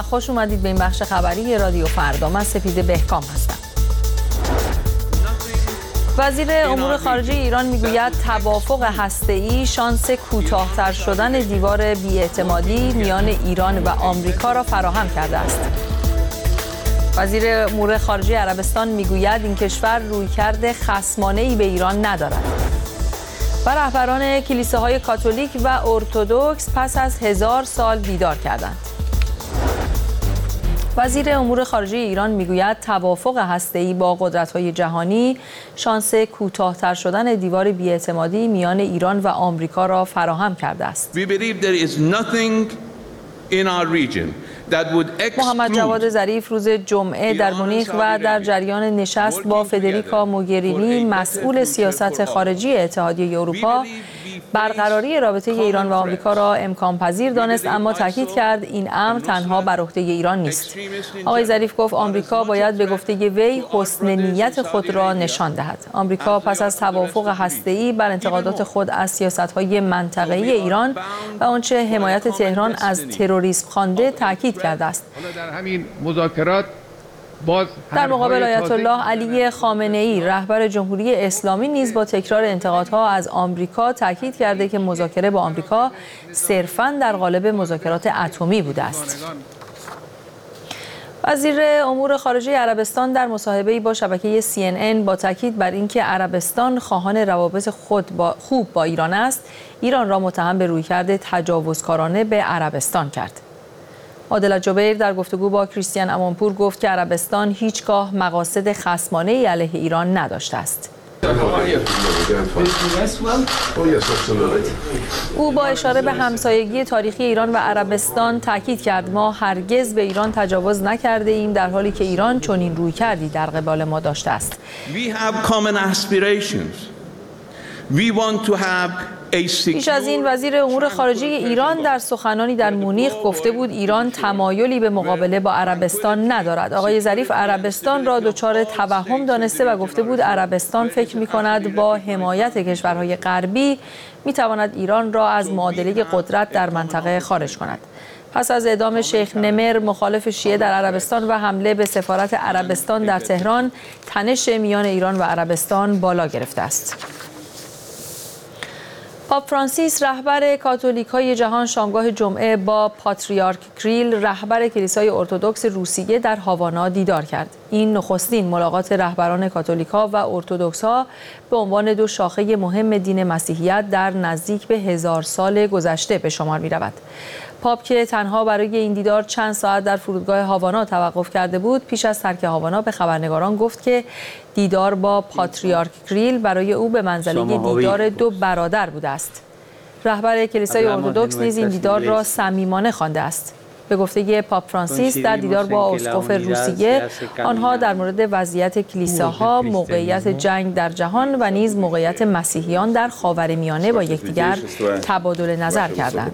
و خوش اومدید به این بخش خبری رادیو فردا. من سپیده بهکام هستم. وزیر امور خارجه ایران میگوید توافق هسته‌ای شانس کوتاه‌تر شدن دیوار بی‌اعتمادی میان ایران و آمریکا را فراهم کرده است. وزیر امور خارجه عربستان میگوید این کشور رویکرد خصمانه‌ای به ایران ندارد. و رهبران کلیساهای کاتولیک و ارتدوکس پس از 1000 سال بیدار کردند. وزیر امور خارجه ایران میگوید توافق هسته‌ای با قدرت‌های جهانی شانس کوتاه‌تر شدن دیوار بی‌اعتمادی میان ایران و آمریکا را فراهم کرده است. محمد جواد ظریف روز جمعه در مونیخ و در جریان نشست با فدریکا موگرینی مسئول سیاست خارجی اتحادیه اروپا برقراری رابطه ایران و آمریکا را امکان پذیر دانست، اما تاکید کرد این امر تنها بر عهده ایران نیست. آقای ظریف گفت آمریکا باید به گفته وی حسن نیت خود را نشان دهد. آمریکا پس از توافق هسته‌ای بر انتقادات خود از سیاست‌های منطقه‌ای ایران و آنچه حمایت تهران از تروریسم خوانده تاکید کرده است. در همین مذاکرات در مقابل آیت الله علی خامنه‌ای رهبر جمهوری اسلامی نیز با تکرار انتقادها از آمریکا تاکید کرده که مذاکره با آمریکا صرفاً در قالب مذاکرات اتمی بوده است. وزیر امور خارجه عربستان در مصاحبه‌ای با شبکه CNN با تاکید بر اینکه عربستان خواهان روابط خوب با ایران است، ایران را متهم به رویکرد تجاوزکارانه به عربستان کرد. عادل جبیر در گفتگو با کریستیان امانپور گفت که عربستان هیچگاه مقاصد خصمانه‌ای علیه ایران نداشته است. او با اشاره به همسایگی تاریخی ایران و عربستان تاکید کرد ما هرگز به ایران تجاوز نکرده ایم، در حالی که ایران چنین رویکردی در قبال ما داشته است. پیش از این وزیر امور خارجه ایران در سخنانی در مونیخ گفته بود ایران تمایلی به مقابله با عربستان ندارد. آقای ظریف عربستان را دچار توهم دانسته و گفته بود عربستان فکر می‌کند با حمایت کشورهای غربی می‌تواند ایران را از معادله قدرت در منطقه خارج کند. پس از اعدام شیخ نمر مخالف شیعه در عربستان و حمله به سفارت عربستان در تهران، تنش میان ایران و عربستان بالا گرفته است. پاپ فرانسیس رهبر کاتولیک‌های جهان شامگاه جمعه با پاتریارک کریل رهبر کلیسای ارتدوکس روسیه در هاوانا دیدار کرد. این نخستین ملاقات رهبران کاتولیک‌ها و ارتدوکس‌ها به عنوان دو شاخه مهم دین مسیحیت در نزدیک به 1000 سال گذشته به شمار می‌رود. پاپ که تنها برای این دیدار چند ساعت در فرودگاه هاوانا توقف کرده بود، پیش از ترک هاوانا به خبرنگاران گفت که دیدار با پاتریارک کریل برای او به منزله دیدار دو برادر بوده است. رهبر کلیسای ارتدوکس نیز این دیدار را صمیمانه خوانده است. به گفته پاپ فرانسیس در دیدار با اسقف روسیه، آنها در مورد وضعیت کلیساها، موقعیت جنگ در جهان و نیز موقعیت مسیحیان در خاورمیانه با یکدیگر تبادل نظر کردند.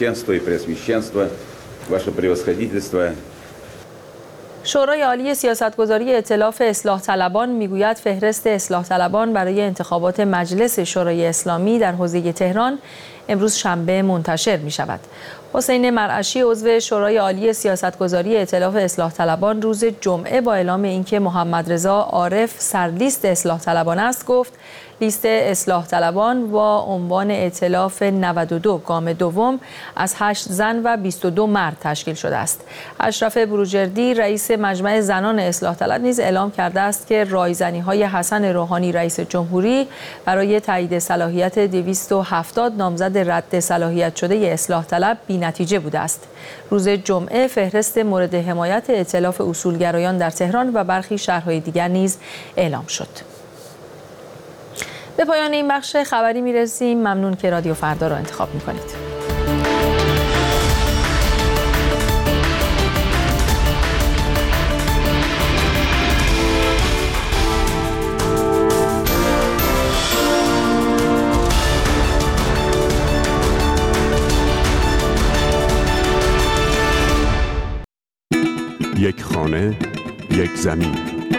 شورای عالی سیاستگذاری ائتلاف اصلاح طلبان میگوید فهرست اصلاح طلبان برای انتخابات مجلس شورای اسلامی در حوزه تهران امروز شنبه منتشر می شود. حسین مرعشی عضو شورای عالی سیاستگذاری ائتلاف اصلاح طلبان روز جمعه با اعلام اینکه محمد رضا عارف سرلیست اصلاح طلبان است گفت لیست اصلاح طلبان با عنوان ائتلاف 92 گام دوم از 8 زن و 22 مرد تشکیل شده است. اشرف بروجردی رئیس مجمع زنان اصلاح طلب نیز اعلام کرده است که رایزنی‌های حسن روحانی رئیس جمهوری برای تایید صلاحیت 270 نامزد رد صلاحیت شده اصلاح طلب بی‌نتیجه بوده است. روز جمعه فهرست مورد حمایت ائتلاف اصولگرایان در تهران و برخی شهرهای دیگر نیز اعلام شد. به پایان این بخش خبری میرسیم. ممنون که رادیو فردا را انتخاب میکنید. یک خانه، یک زمین.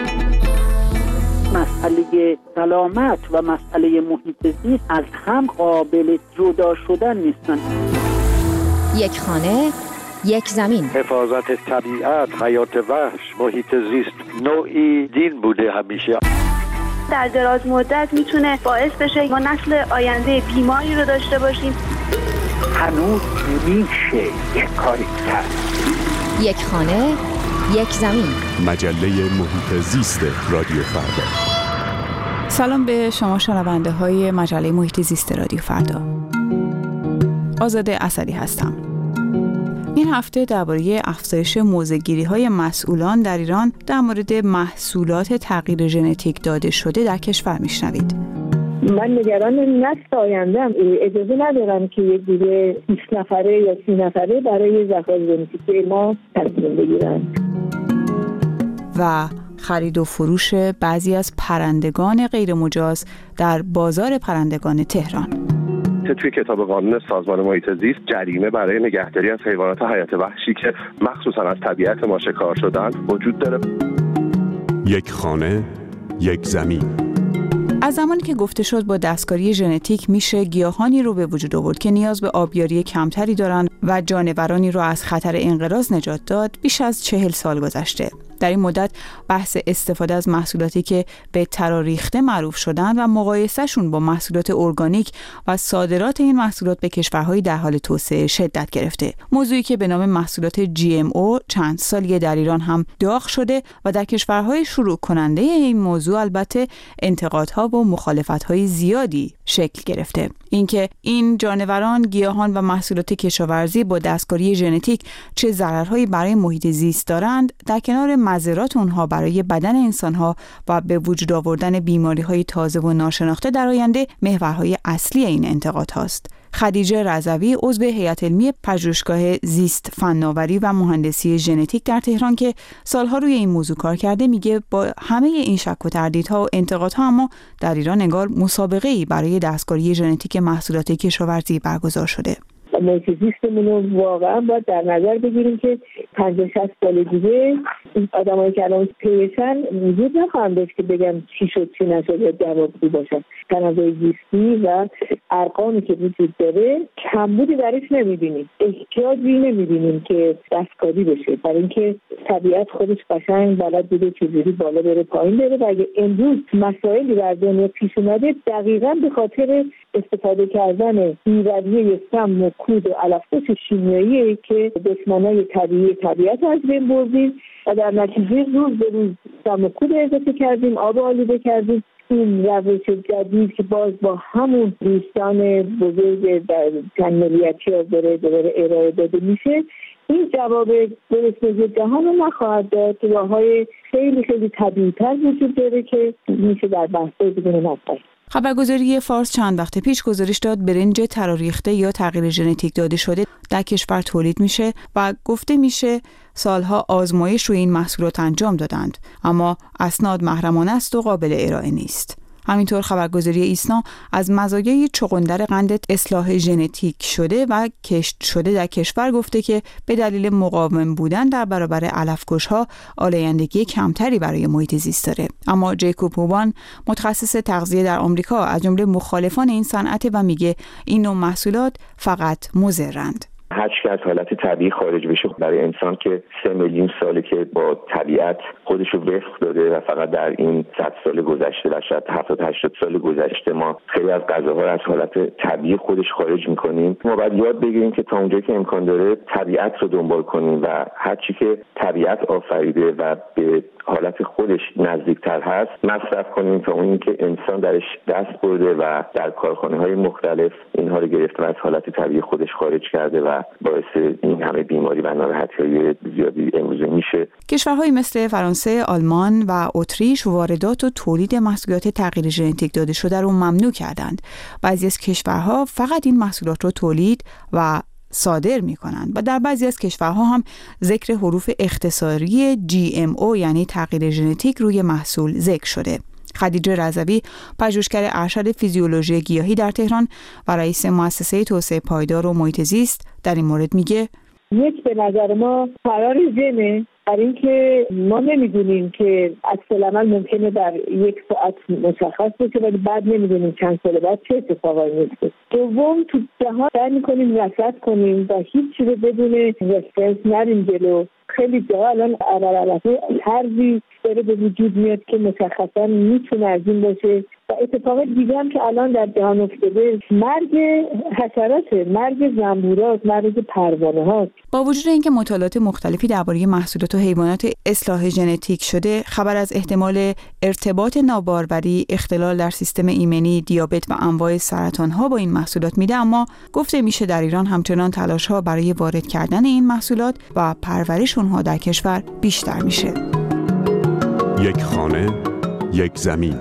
مسئله سلامت و مسئله محیط زیست از هم قابل جدا شدن نیستن. یک خانه، یک زمین. حفاظت طبیعت، حیات وحش، محیط زیست نوعی دین بوده همیشه. در دراز مدت میتونه باعث بشه ما نسل آینده بیماری رو داشته باشیم. هنوز میشه یک کاری کرد. یک خانه، یک زمین. مجله محیط زیست رادیو فردا. سلام به شما شنونده های مجله محیط زیست رادیو فردا. آزاده اسدی هستم. این هفته درباره افزایش موضع‌گیری‌های مسئولان در ایران در مورد محصولات تغییر ژنتیک داده شده در کشور میشنوید. من نگران نسل آینده‌ام. اجازه ندارم که یک گروه 20 نفره یا 30 نفره برای ذخایر ژنتیکی ما تصمیم بگیرن. و خرید و فروش بعضی از پرندگان غیرمجاز در بازار پرندگان تهران. توی کتاب قانون سازمان محیط زیست جریمه برای نگهداری از حیوانات حیات وحشی که مخصوصا از طبیعت ما شکار شدن وجود داره. یک خانه، یک زمین. از زمانی که گفته شد با دستکاری ژنتیک میشه گیاهانی رو به وجود آورد که نیاز به آبیاری کمتری دارن و جانورانی رو از خطر انقراض نجات داد، بیش از 40 سال گذشته. در این مدت بحث استفاده از محصولاتی که به تراریخته معروف شدن و مقایسهشون با محصولات ارگانیک و صادرات این محصولات به کشورهای در حال توسعه شدت گرفته. موضوعی که به نام محصولات GMO چند سالیه در ایران هم داغ شده و در کشورهای شروع کننده این موضوع البته انتقادها و مخالفت‌های زیادی شکل گرفته. اینکه این جانوران، گیاهان و محصولات کشاورزی با دستکاری ژنتیک چه ضررهایی برای محیط زیست دارند، در کنار مضرات اونها برای بدن انسانها و به وجود آوردن بیماری‌های تازه و ناشناخته در آینده محورهای اصلی این انتقاد هاست. خدیجه رضوی عضو هیئت علمی پژوهشگاه زیست فناوری و مهندسی ژنتیک در تهران که سالها روی این موضوع کار کرده میگه با همه این شک و تردیدها و انتقادها اما در ایران انگار مسابقه‌ای برای دستکاری ژنتیک محصولات کشاورزی برگزار شده. محیط زیستمون رو واقعا باید در نظر بگیریم که 50-60 سال دیگه این آدمایی که الان پیشن وجود نخواهم داشت که بگم چی شد چی نشد یا جوابگو باشن. تنوع زیستی و ارقامی که وجود داره کمبودی درش نمیبینیم، احتیاجی نمیبینیم که دستکاری بشه، برای اینکه طبیعت خودش قشنگ بلد بوده چجوری بالا بره پایین بره و اگه امروز مسائلی در دنیا پیش اومده دقیقاً به خاطر استفاده کردن بی‌رویه سم و کود و علف‌پوش شیمیایی که دشمنای طبیعی طبیعت از بین بردیم و در نتیجه روز به روز سم و کود اضافه کردیم، آب آلوده کردیم. این روش جدید که باز با همون دوستان بزرگ در چند ملیتی ها دوباره ارائه داده میشه، این جواب درست جهان رو نخواهد داد. راه‌های خیلی خیلی طبیعی‌تر وجود داره که میشه در بحث‌های بدون نفر. خبرگزاری فارس چند وقت پیش گزارش داد برنج تراریخته یا تغییر ژنتیک داده شده در کشور تولید میشه و گفته میشه سالها آزمایش روی این محصولات انجام دادند، اما اسناد محرمانه است و قابل ارائه نیست. همینطور خبرگزاری ایسنا از مزایای چغندر قند اصلاح ژنتیک شده و کشت شده در کشور گفته که به دلیل مقاوم بودن در برابر علف‌کش‌ها آلایندگی کمتری برای محیط زیست داره. اما جیکوب هوبان متخصص تغذیه در آمریکا از جمله مخالفان این صنعت و میگه این نوع محصولات فقط مضرند. هر چی که از حالت طبیعی خارج بشه برای انسان که 3 میلیون ساله که با طبیعت خودش رو وفق داده و فقط در این 100 سال گذشته و شاید 70-80 سال گذشته ما خیلی از غذاها رو از حالت طبیعی خودش خارج میکنیم. ما باید یاد بگیریم که تا اونجایی که امکان داره طبیعت رو دنبال کنیم و هر چی که طبیعت آفریده و به حالت خودش نزدیکتر هست مصرف کنیم تا اون که انسان درش دست برده و در کارخانه‌های مختلف اینها رو گرفته و از حالت طبیعی خودش خارج کرده و باعث این همه بیماری و ناراحتی‌های زیادی امروزه میشه. کشورهای مثل فرانسه، آلمان و اتریش واردات و تولید محصولات تغییر ژنتیک داده شده رو ممنوع کردند. بعضی از کشورها فقط این محصولات رو تولید و صادر می‌کنند و در بعضی از کشورها هم ذکر حروف اختصاری GMO یعنی تغییر ژنتیک روی محصول ذکر شده. خدیجه رضوی پژوهشگر ارشد فیزیولوژی گیاهی در تهران و رئیس مؤسسه توسعه پایدار و محیط زیست در این مورد میگه یک به نظر ما فرار ژنه، برای اینکه ما نمیدونیم که عکس‌العمل ممکنه در یک ساعت مشخص بشه ولی بعد نمیدونیم چند سال بعد چه اتفاقایی میفته. دوم تو جهان سعی میکنیم رصد کنیم و هیچ چیز بدون رفرنس نریم جلو. خیلی جا الان طرزی داره به وجود میاد که مشخصا میتونه از این باشه و اتفاق دیگه هم که الان در جهان افتاده مرگ حشرات، مرگ زنبورات، مرگ پروانه هاست. با وجود اینکه مطالعات مختلفی درباره محصولات و حیوانات اصلاح ژنتیک شده، خبر از احتمال ارتباط ناباروری، اختلال در سیستم ایمنی، دیابت و انواع سرطان‌ها با این محصولات میده، اما گفته میشه در ایران همچنان تلاش‌ها برای وارد کردن این محصولات و پرورش اونها در کشور بیشتر میشه. یک خانه، یک زمین.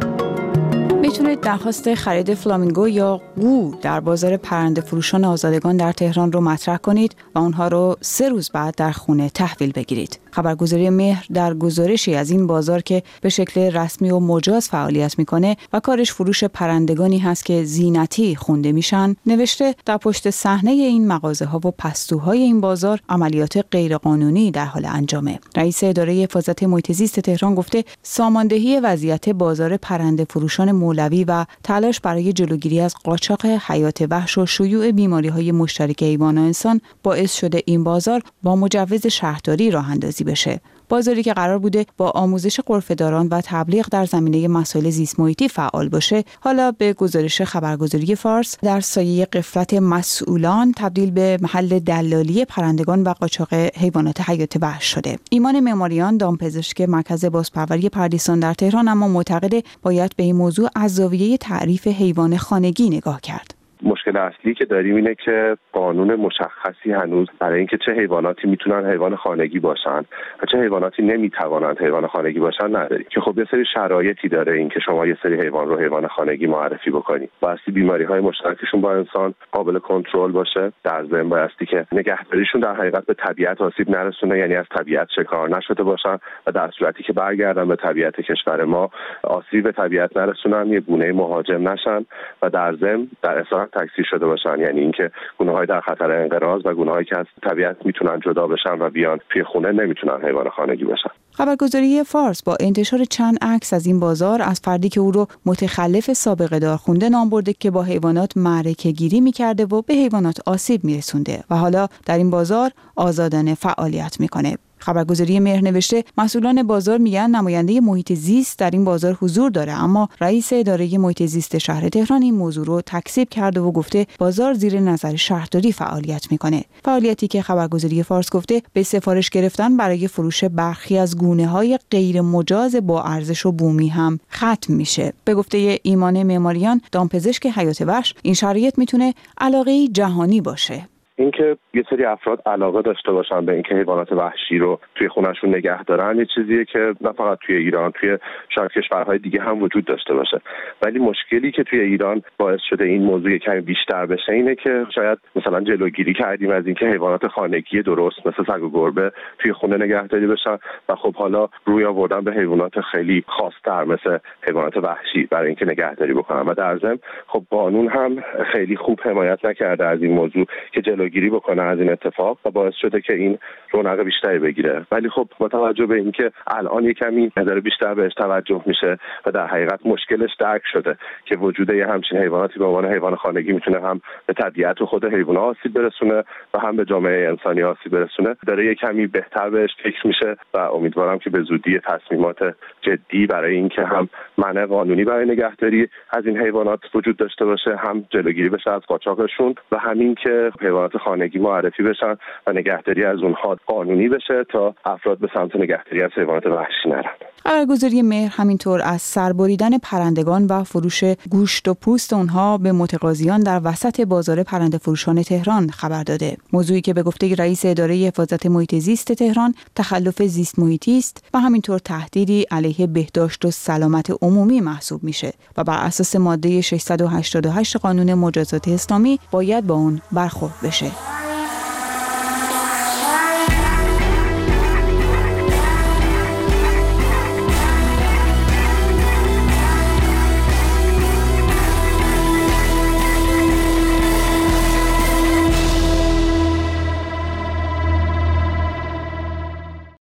میتونید درخواست خرید فلامینگو یا قو در بازار پرنده فروشان آزادگان در تهران رو مطرح کنید و اونها رو 3 روز بعد در خونه تحویل بگیرید. خبرگزاری مهر در گزارشی از این بازار که به شکل رسمی و مجاز فعالیت میکنه و کارش فروش پرندگانی هست که زینتی خونده میشن، نوشته در پشت صحنه این مغازه‌ها و پستوهای این بازار عملیات غیرقانونی در حال انجامه. رئیس اداره حفاظت محیط زیست تهران گفته ساماندهی وضعیت بازار پرنده فروشان مولوی و تلاش برای جلوگیری از قاچاق حیات وحش و شیوع بیماری‌های مشترک حیوان و انسان باعث شده این بازار با مجوز شهرداری راه اندازی بشه. بازاری که قرار بوده با آموزش غرفه‌داران و تبلیغ در زمینه مسائل زیست محیطی فعال باشه، حالا به گزارش خبرگزاری فارس در سایه غفلت مسئولان تبدیل به محل دلالی پرندگان و قاچاق حیوانات حیات وحش شده. ایمان معماریان، دامپزشک مرکز بازپروری پردیسان در تهران، اما معتقد باید به این موضوع از زاویه تعریف حیوان خانگی نگاه کرد. مشکل اصلی که داریم اینه که قانون مشخصی هنوز برای اینکه چه حیواناتی میتونن حیوان خانگی باشن و چه حیواناتی نمیتوانند حیوان خانگی باشن نداریم، که خب یه سری شرایطی داره اینکه شما یه سری حیوان رو حیوان خانگی معرفی بکنید. بایستی بیماری‌های مشترکشون با انسان قابل کنترل باشه، در ضمن بایستی که نگهداریشون در حقیقت به طبیعت آسیب نرسونه، یعنی از طبیعت شکار نشده باشن و در صورتی که برگردن به طبیعت کشور ما آسیب به طبیعت نرسونن، یه گونه مهاجم نشن و در ضمن در اصالت تکثیر شده باشن، یعنی اینکه گونه‌های در خطر انقراض و گونه‌هایی که از طبیعت میتونن جدا بشن و بیان توی خونه نمیتونن حیوان خانگی باشن. خبرگزاری فارس با انتشار چند عکس از این بازار از فردی که او رو متخلف سابقه دار خونده نام برده که با حیوانات معرکه گیری می‌کرده و به حیوانات آسیب می‌رسونده و حالا در این بازار آزادانه فعالیت می‌کنه. خبرگزاری مهر نوشته مسئولان بازار میگن نماینده محیط زیست در این بازار حضور داره، اما رئیس اداره محیط زیست شهر تهران این موضوع رو تکذیب کرده و گفته بازار زیر نظر شهرداری فعالیت میکنه. فعالیتی که خبرگزاری فارس گفته به سفارش گرفتن برای فروش برخی از گونه‌های غیر مجاز با ارزش و بومی هم ختم میشه. به گفته ایمان معماریان، دامپزشک حیات وحش، این شرایط میتونه علاقه جهانی باشه. اینکه یه سری افراد علاقه داشته باشن به اینکه حیوانات وحشی رو توی خونه‌شون نگه دارن، یه چیزیه که نه فقط توی ایران، توی شاید کشورهای دیگه هم وجود داشته باشه. ولی مشکلی که توی ایران باعث شده این موضوع کمی بیشتر بشه اینه که شاید مثلا جلوگیری کردیم از اینکه حیوانات خانگی درست مثل سگ و گربه توی خونه نگهداری بشن و خب حالا روی آوردن به حیوانات خیلی خاص‌تر مثل حیوانات وحشی برای اینکه نگهداری بکنن و در ضمن خب قانون هم خیلی خوب حمایت نکرده از این موضوع که گیری بکنه از این اتفاق و باعث شده که این رونق بیشتری بگیره. ولی خب با توجه به اینکه الان یه کمی داره بیشتر بهش توجه میشه و در حقیقت مشکلش درک شده که وجود یه همچین حیواناتی به عنوان حیوان خانگی میتونه هم به طبیعت و خود حیوانات آسیب برسونه و هم به جامعه انسانی آسیب برسونه، داره یه کمی بهتر بهش فکر میشه و امیدوارم که به زودی تصمیمات جدی برای اینکه هم منع قانونی برای نگهداری از این حیوانات وجود داشته باشه، هم جلوگیری بشه از قاچاقشون و همین که حیوانات خانگی معرفی بشن و نگهداری از اونها قانونی بشه تا افراد به سمت نگهداری از حیوانات وحشی نرن. خبرگزاری مهر همینطور از سربریدن پرندگان و فروش گوشت و پوست اونها به متقاضیان در وسط بازار پرنده فروشان تهران خبر داده. موضوعی که به گفته رئیس اداره حفاظت محیط زیست تهران تخلف زیست محیطی است و همینطور تهدیدی علیه بهداشت و سلامت عمومی محسوب میشه و بر اساس ماده 688 قانون مجازات اسلامی باید با اون برخورد بشه.